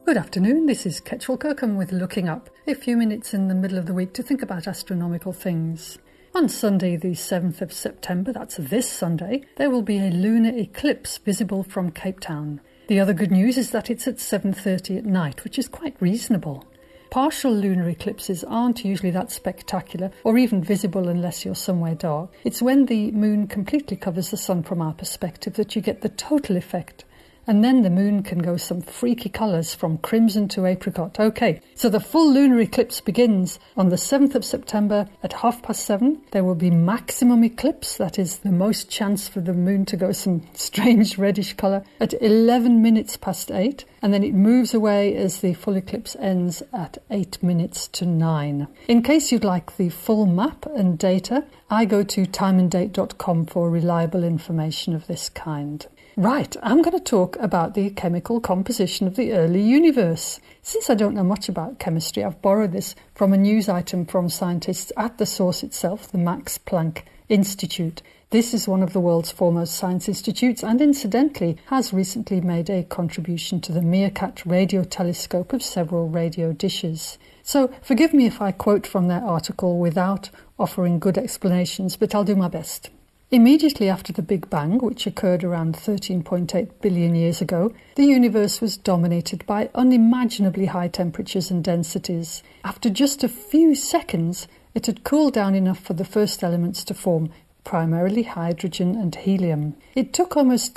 Good afternoon, this is Ketchel Kirkham with Looking Up, a few minutes in the middle of the week to think about astronomical things. On Sunday the 7th of September, that's this Sunday, there will be a lunar eclipse visible from Cape Town. The other good news is that it's at 7:30 at night, which is quite reasonable. Partial lunar eclipses aren't usually that spectacular or even visible unless you're somewhere dark. It's when the moon completely covers the sun from our perspective that you get the total effect. And then the moon can go some freaky colours from crimson to apricot. Okay, so the full lunar eclipse begins on the 7th of September at 7:30. There will be maximum eclipse, that is the most chance for the moon to go some strange reddish colour, at 11 minutes past 8. And then it moves away as the full eclipse ends at 8 minutes to 9. In case you'd like the full map and data, I go to timeanddate.com for reliable information of this kind. Right, I'm going to talk about the chemical composition of the early universe. Since I don't know much about chemistry, I've borrowed this from a news item from scientists at the source itself, the Max Planck Institute. This is one of the world's foremost science institutes and incidentally has recently made a contribution to the Meerkat radio telescope of several radio dishes. So forgive me if I quote from their article without offering good explanations, but I'll do my best. Immediately after the Big Bang, which occurred around 13.8 billion years ago, the universe was dominated by unimaginably high temperatures and densities. After just a few seconds, it had cooled down enough for the first elements to form, primarily hydrogen and helium. It took almost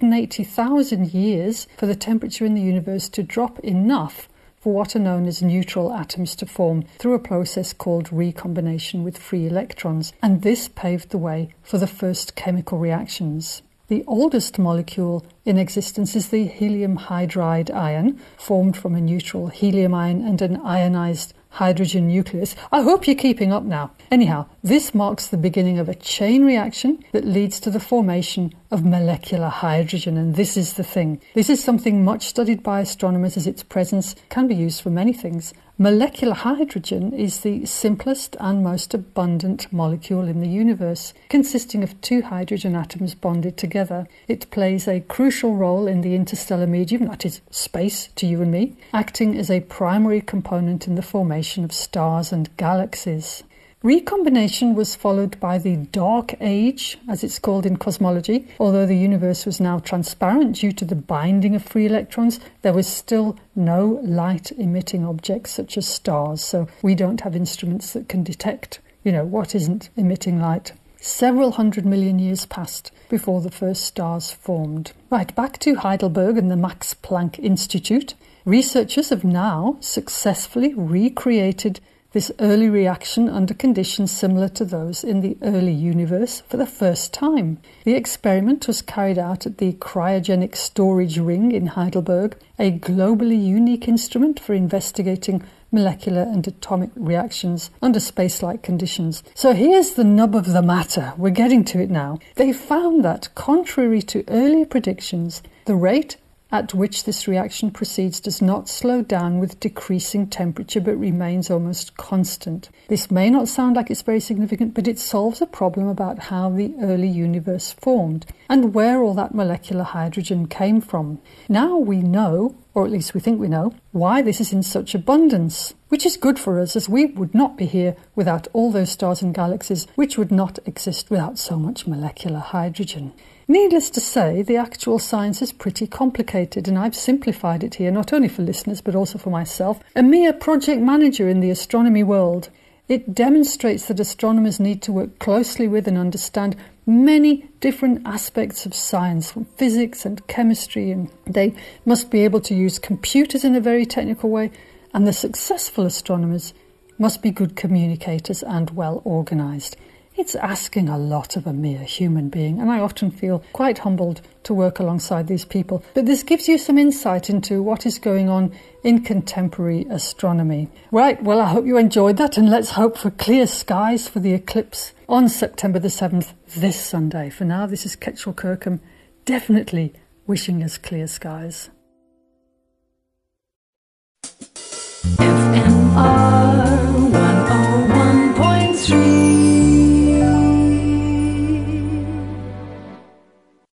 380,000 years for the temperature in the universe to drop enough for what are known as neutral atoms to form through a process called recombination with free electrons, and this paved the way for the first chemical reactions. The oldest molecule in existence is the helium hydride ion, formed from a neutral helium ion and an ionized hydrogen nucleus. I hope you're keeping up now. Anyhow, this marks the beginning of a chain reaction that leads to the formation of molecular hydrogen, and this is the thing. This is something much studied by astronomers as its presence can be used for many things. Molecular hydrogen is the simplest and most abundant molecule in the universe, consisting of two hydrogen atoms bonded together. It plays a crucial role in the interstellar medium, that is space to you and me, acting as a primary component in the formation of stars and galaxies. Recombination was followed by the Dark Age, as it's called in cosmology. Although the universe was now transparent due to the binding of free electrons, there was still no light-emitting objects such as stars, so we don't have instruments that can detect, what isn't emitting light. Several 100 million years passed before the first stars formed. Right, back to Heidelberg and the Max Planck Institute. Researchers have now successfully recreated this early reaction under conditions similar to those in the early universe for the first time. The experiment was carried out at the Cryogenic Storage Ring in Heidelberg, a globally unique instrument for investigating molecular and atomic reactions under space-like conditions. So here's the nub of the matter. We're getting to it now. They found that, contrary to earlier predictions, the rate at which this reaction proceeds does not slow down with decreasing temperature but remains almost constant. This may not sound like it's very significant, but it solves a problem about how the early universe formed and where all that molecular hydrogen came from. Now we know, or at least we think we know, why this is in such abundance, which is good for us as we would not be here without all those stars and galaxies, which would not exist without so much molecular hydrogen. Needless to say, the actual science is pretty complicated, and I've simplified it here, not only for listeners but also for myself, a mere project manager in the astronomy world. It demonstrates that astronomers need to work closely with and understand many different aspects of science, from physics and chemistry, and they must be able to use computers in a very technical way, and the successful astronomers must be good communicators and well organized. It's asking a lot of a mere human being, and I often feel quite humbled to work alongside these people. But this gives you some insight into what is going on in contemporary astronomy. Right, well, I hope you enjoyed that, and let's hope for clear skies for the eclipse on September the 7th, this Sunday. For now, this is Ketchel Kirkham, definitely wishing us clear skies. FM